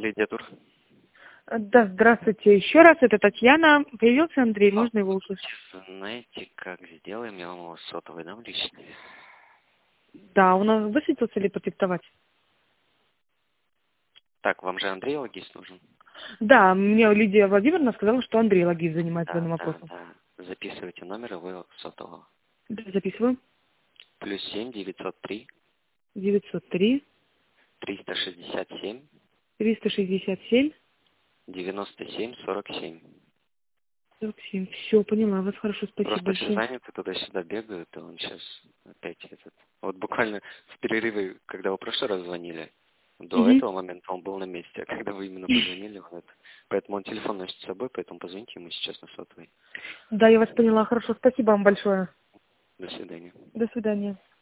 Лидия Тур. Да, здравствуйте. Еще раз, это Татьяна. Появился Андрей, можно его услышать? Знаете, как сделаем? Я вам его сотовый дам личный. Да, у нас высветился ли подиктовать? Так, вам же Андрей Логист нужен? Да, мне Лидия Владимировна сказала, что Андрей Логист занимается Да, данным да, вопросом. да. Записывайте номер его сотового. Да, записываю. +7 903 903 367 367 97 47. 47. Все, поняла вас. Хорошо, спасибо Просто все большое. заняты, туда-сюда бегают, и он сейчас опять этот... Вот буквально в перерыве, когда вы в прошлый раз звонили, до Мгм. этого момента он был на месте, а когда вы именно позвонили, он это... Поэтому он телефон носит с собой, поэтому позвоните ему сейчас на сотовый. Да, я вас поняла. Хорошо, спасибо вам большое. До свидания. До свидания.